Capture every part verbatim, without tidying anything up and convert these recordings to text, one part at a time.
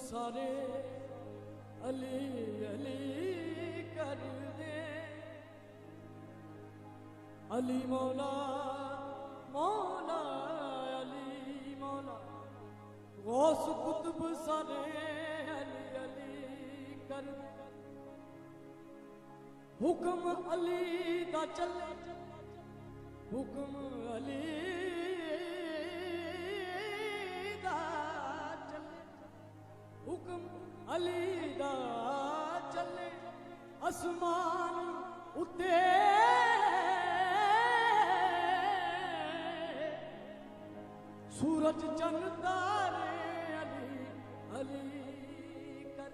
सारे अली अली कर दे। अली मौला मौला अली मौला गौस कुतुब सारे अली अली कर दे। हुक्म अली दा चले हुक्म अली दा चले हुक्म अली दा चले आसमान उते सूरज चंद तारे अली अली कर।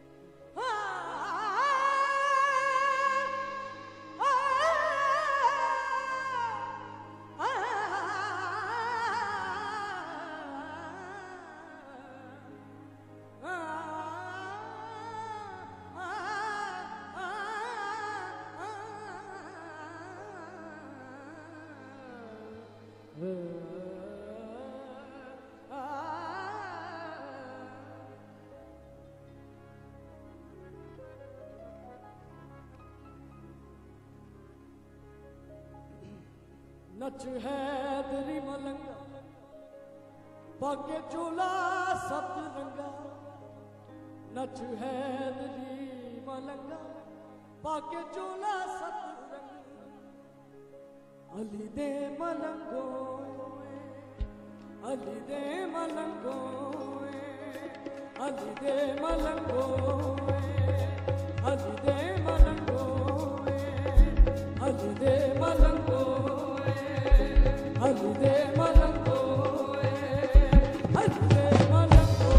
नच हैदरी मलंगा बागे चोला सत रंगा। नच हैदरी मलंगा बागे चोला सत रंगा। अली दे मलंगो अली दे मलंगो अली दे मलंगो अली दे मलंगो अली दे मलंगो अली दे मलंगो अली दे मलंगो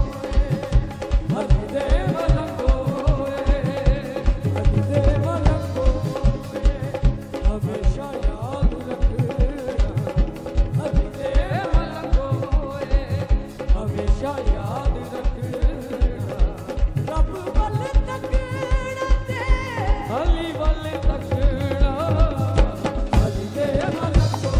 अली दे मलंगो अली दे मलंगो हमेशा याद रखना। अली दे मलंगो हमेशा याद रखना। रब वल तकना ते अली वल तकना। अली दे मलंगो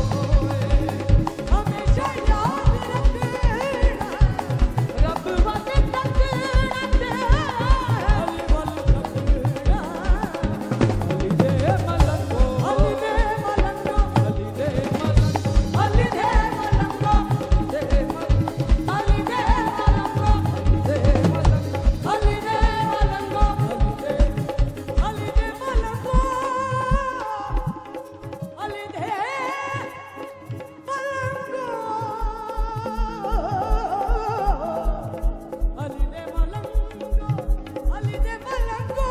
हमेशा याद रखना। रब वल तकना ते अली वल तकना। अली दे मलंगो अली दे मलंगो अली दे मलंगो अली दे मलंगो दे मलंगो अली दे मलंगो दे मलंगो अली दे मलंगो अली दे अली दे मलंगो अली दे मलंगो अली दे मलंगो अली दे मलंगो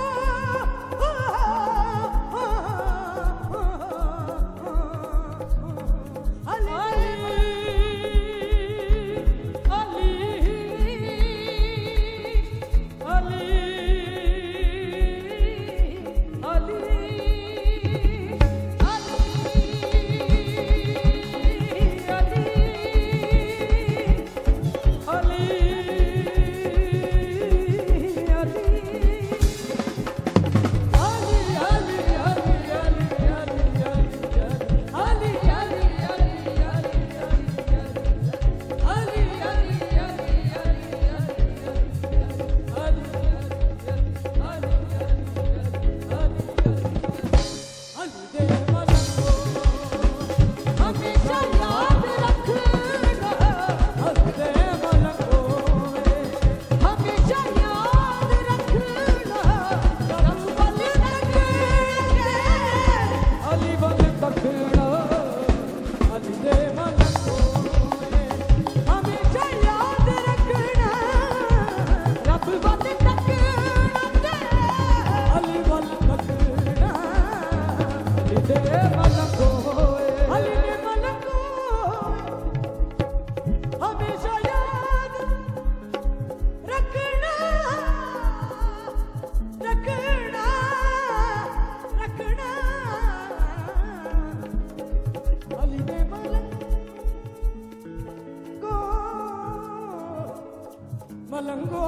मलंगो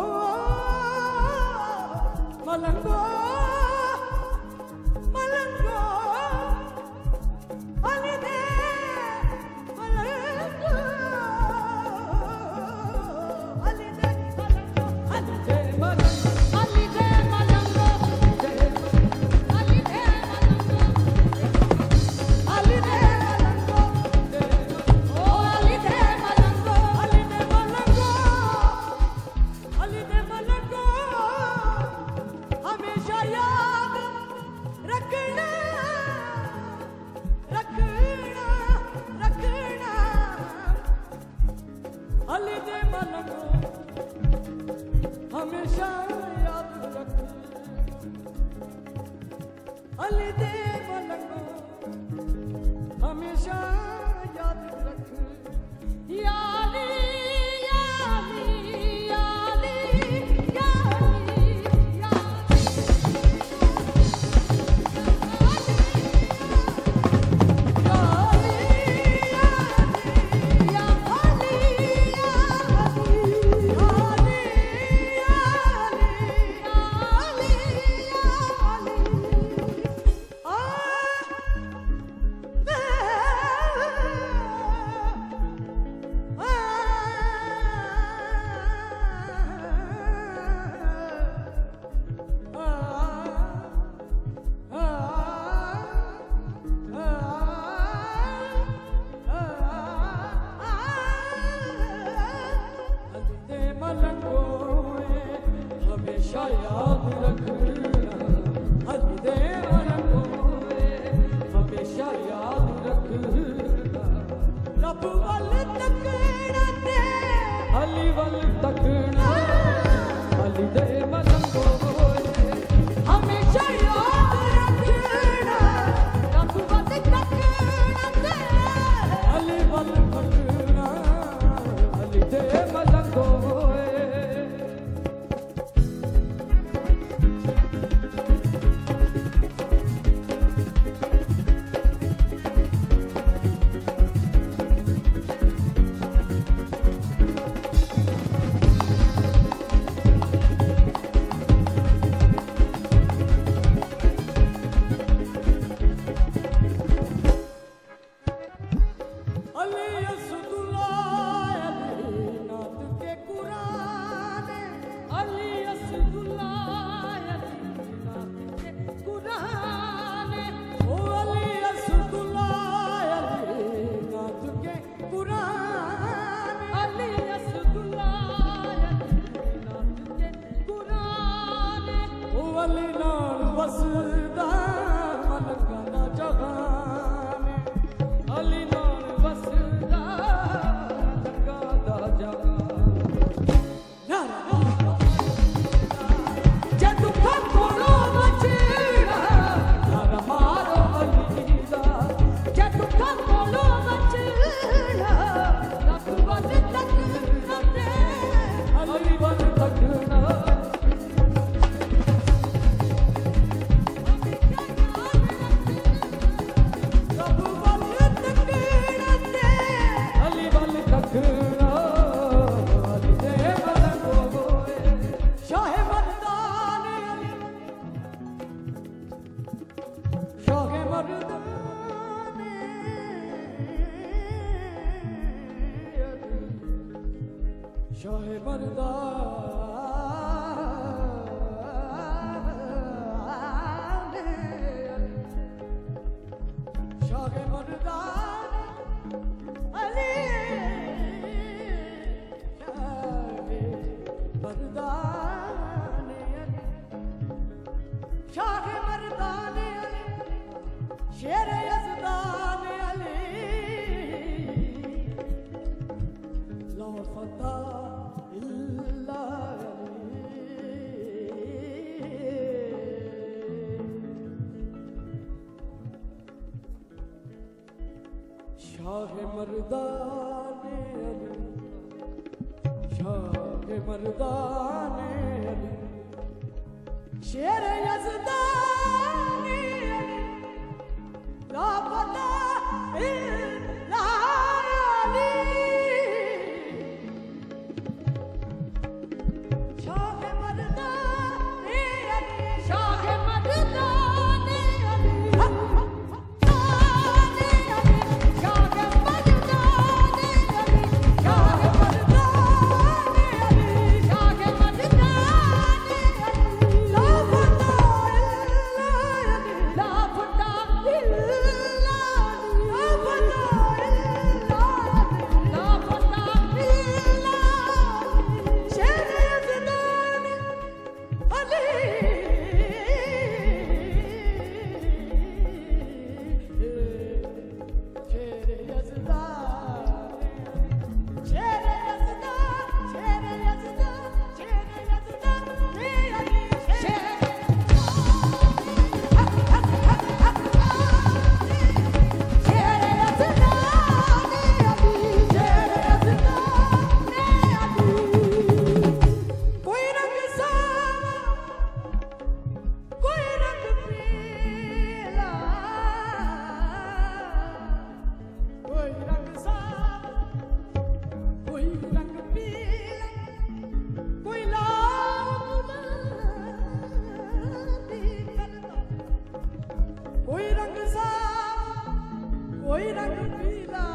मलंगो मलंगो अली दे मलंगो अली दे मलंगो शाहे मर्दान शाहे मर्दान अली शाहे मर्दान शाहे मर्दान शेर यज़दान अली ला फता शाहे मर्दान अली शाहे मर्दान अली शेर यज़दान अली ला फता इल्ला अली शाहे मर्दान अली शाहे मर्दान अली कोई रंग पीला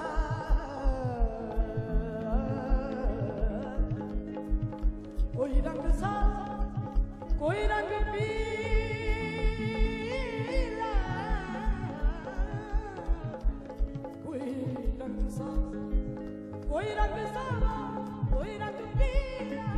कोई रंग सा कोई रंग पीला कोई रंग सा कोई रंग सा कोई रंग पीला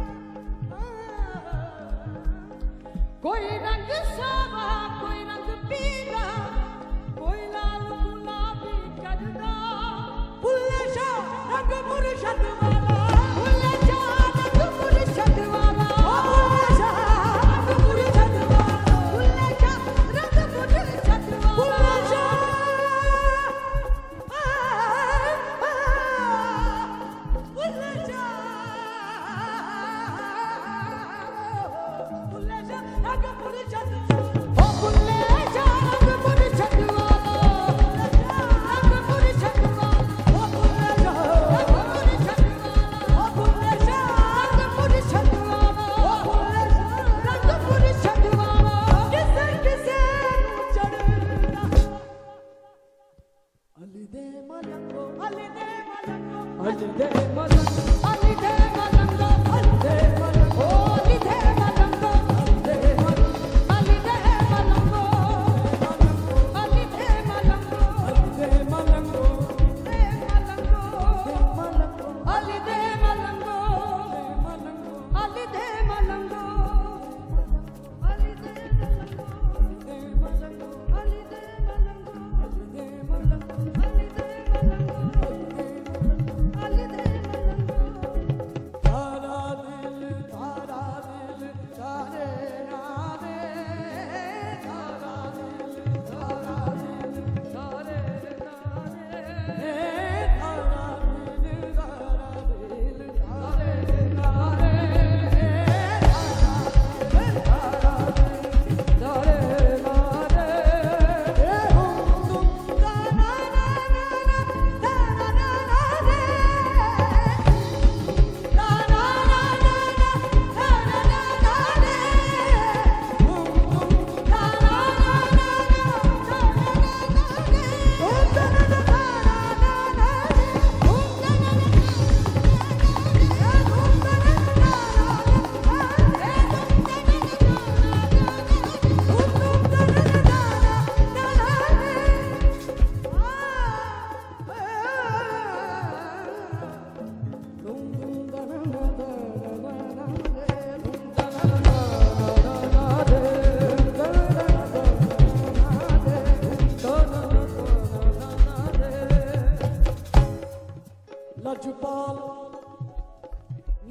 कोई रंग सा कोई रंग पीला कोई लाल गुलाबी करदा बुल्ले शाह रंग मुर्शद वाला बुल्ले शाह रंग मुर्शद वाला बुल्ले शाह रंग मुर्शद वाला बुल्ले शाह रंग मुर्शद वाला बुल्ले शाह बुल्ले शाह बुल्ले शाह रंग मुर्शद ओ बुल्ले शाह रंग मुर्शद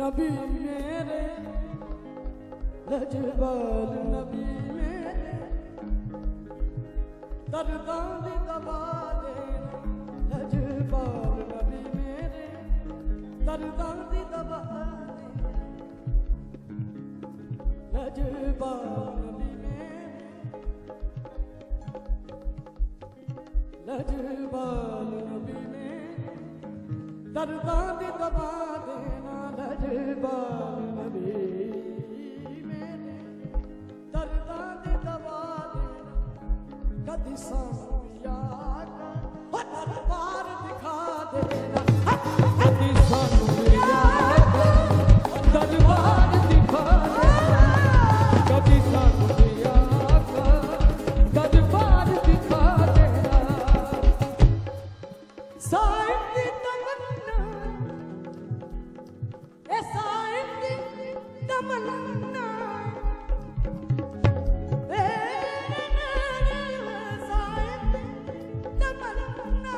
नबी मेरे लजपाल नबी मेरे दर्दां दी दवा देना लजपाल नबी मेरे दर्दां दी दवा देना लजपाल नबी मेरे लजपाल नबी मेरे दर्दां दी दवा देना लजपाल नबी मेरे दर्दां दी दवा देना कदी सानू याद हो दरबार दिखा देना कदी सानू याद दरबार दिखा देना कदी सानू याद दरबार दिखा देना साईं दी तमन्ना ए साईं दी तमन्ना ए साईं दी तमन्ना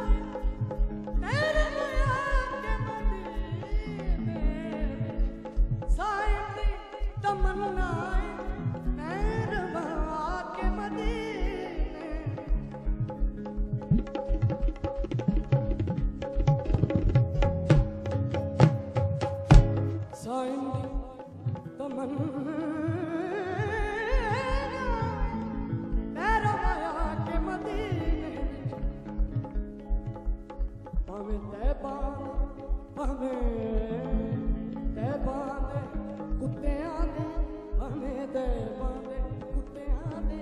मेरे माया के मदीने साईं दी तमन्ना मेरे माया के मदीने साईं दी तमन्ना मेरे माया के मदीने भावें तैबान भावें तैबान दे कुत्तियां दे भावें तैबान दे कुत्तियां दे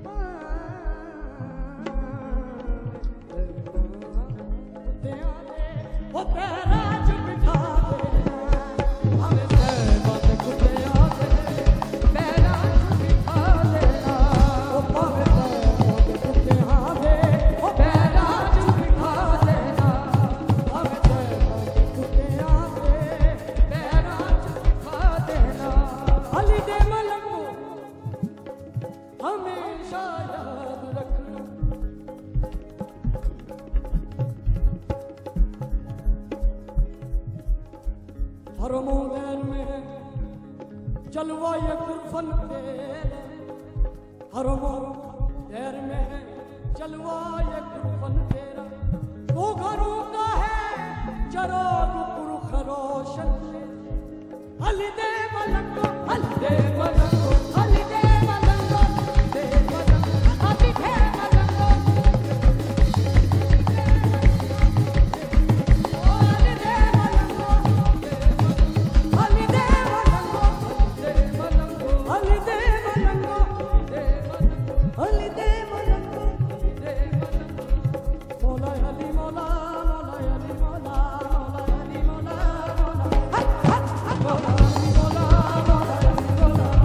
कुत्तियां दे ओ तेरा च बिठा देना भावें तैबान दे कुत्तियां दे तेरा च बिठा देना ओ भावें तैबान दे कुत्तियां दे ओ तेरा च बिठा देना भावें तैबान दे कुत्तियां दे तेरा च बिठा देना अली दे मलक को हमेशा याद रखना हरमों गैर में जलवा ये गुरफन तेरा हरमों गैर में जलवा ये गुरफन तेरा वो घरों का है चराग पुरख रोशन अली दे मलक को अली दे मलक को अली दे मलक को दे मलक को अली दे मलक को ओ अली दे मलक को अली दे मलक को दे मलक को अली दे मलक को दे मलक को अली दे मलक को दे मलक को मौला अली मौला मौला अली मौला मौला अली मौला मौला हट हट मौला अली मौला मौला अली मौला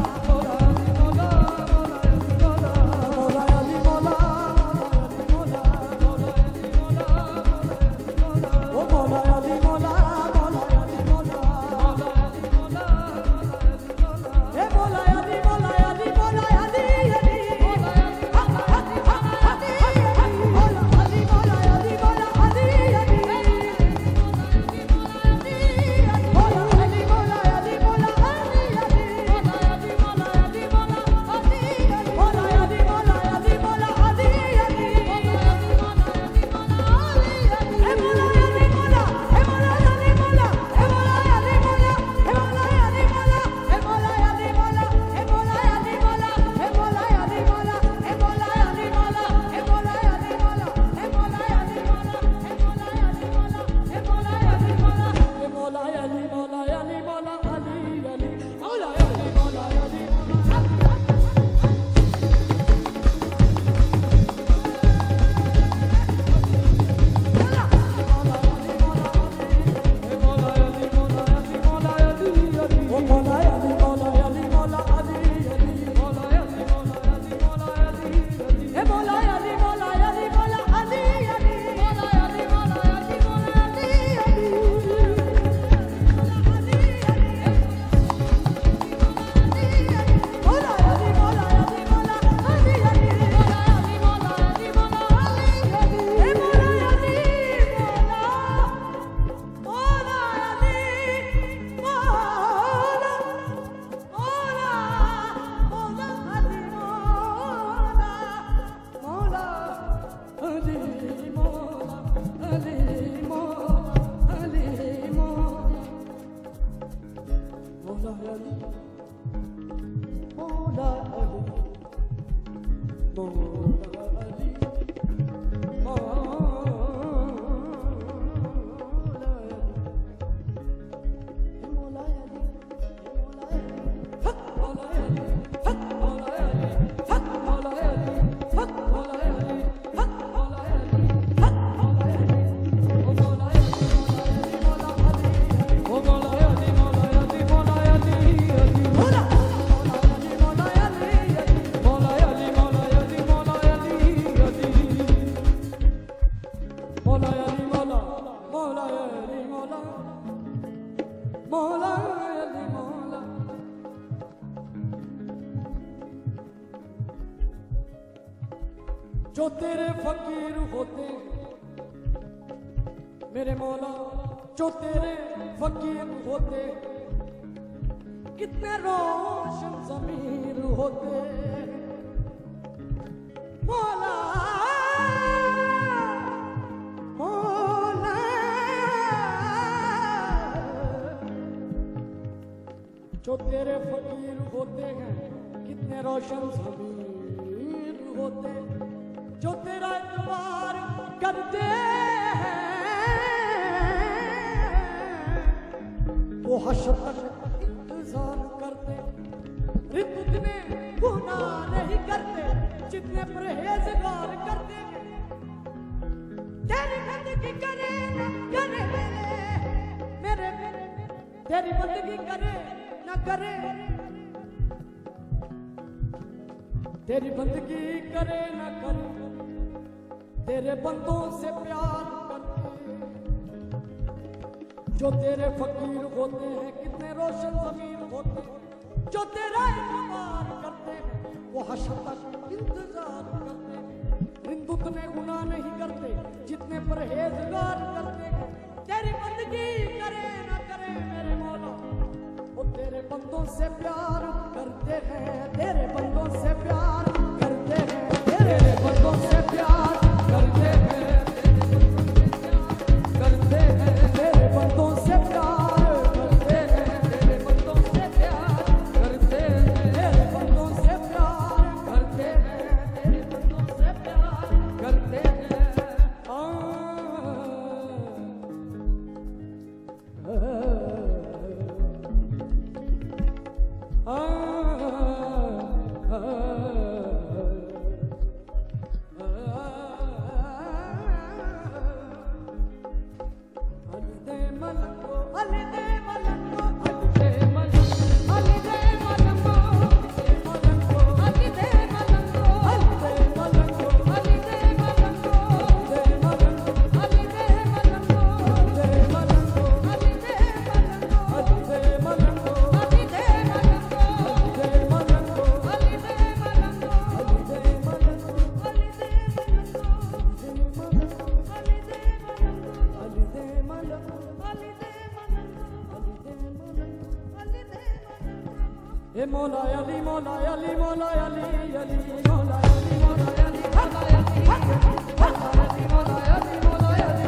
मौला अली मौला मौला अली मौला मौला अली मौला। जो तेरे फकीर होते मेरे मौला, जो तेरे फकीर होते कितने रोशन ज़मीर होते मौला मौला। जो तेरे फकीर होते हैं कितने रोशन ज़मीर होते, जो तेरा इतबार करते हैं वो हश्र तक इंतजार करते। इतने गुनाह नहीं करते जितने परहेजगार करते हैं। तेरी बंदगी करे ना करे मेरे मेरे तेरी बंदगी करे ना करे, तेरी बंदगी करे ना करे, तेरे बंदों से प्यार करते। जो तेरे फकीर होते हैं कितने रोशन ज़मीर होते, जो तेरा इतबार करते हैं वो हश्र तक इंतजार करते हैं। हिंद उतने गुनाह नहीं करते जितने परहेजगार करते हैं। तेरी बंदगी करे ना करे मेरे मौला, वो तेरे बंदों से प्यार करते हैं, तेरे बंदों से प्यार करते हैं, तेरे बंदों से प्यार करते हैं, करते हैं, तेरे बंदों से प्यार करते हैं, तेरे बंदों से प्यार करते हैं, तेरे बंदों से प्यार करते हैं, तेरे बंदों से प्यार करते हैं। आ, आ, ए मौला अली मौला अली मौला अली अली मौला अली मौला अली मौला अली मौला अली मौला अली।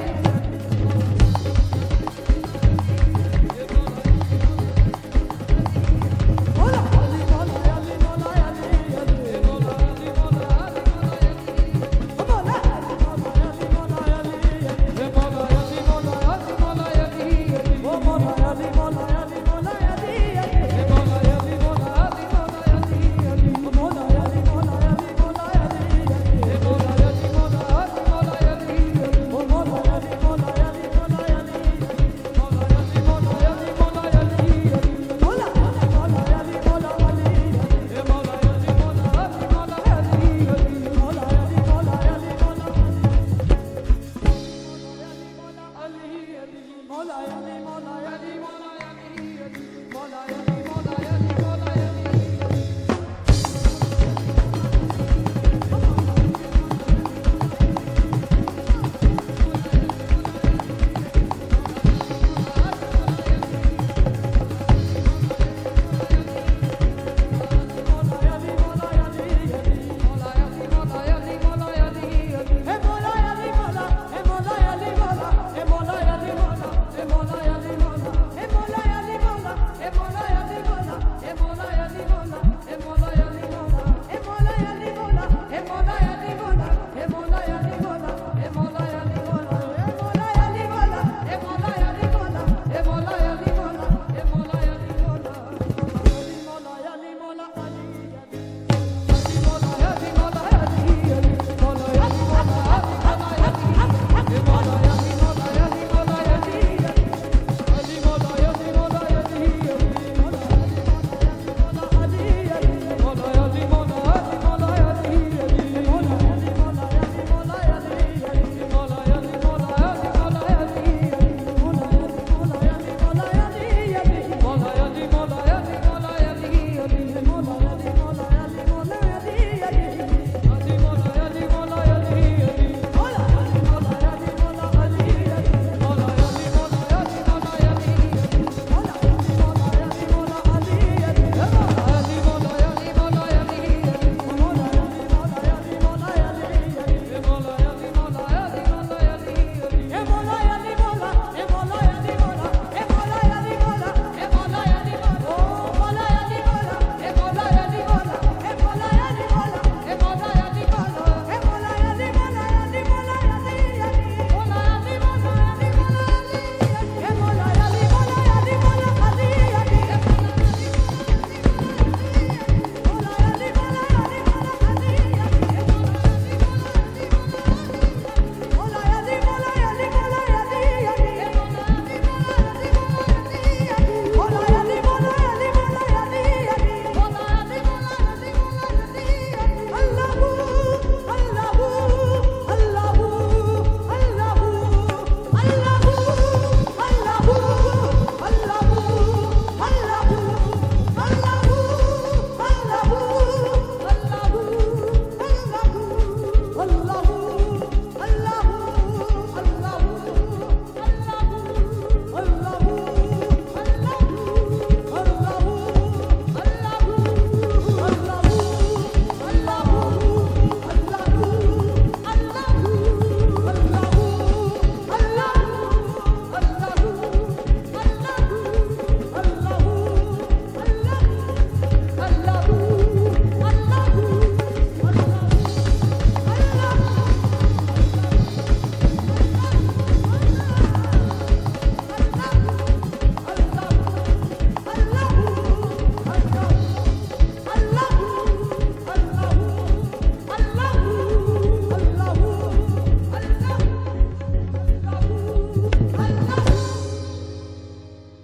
अल्लाह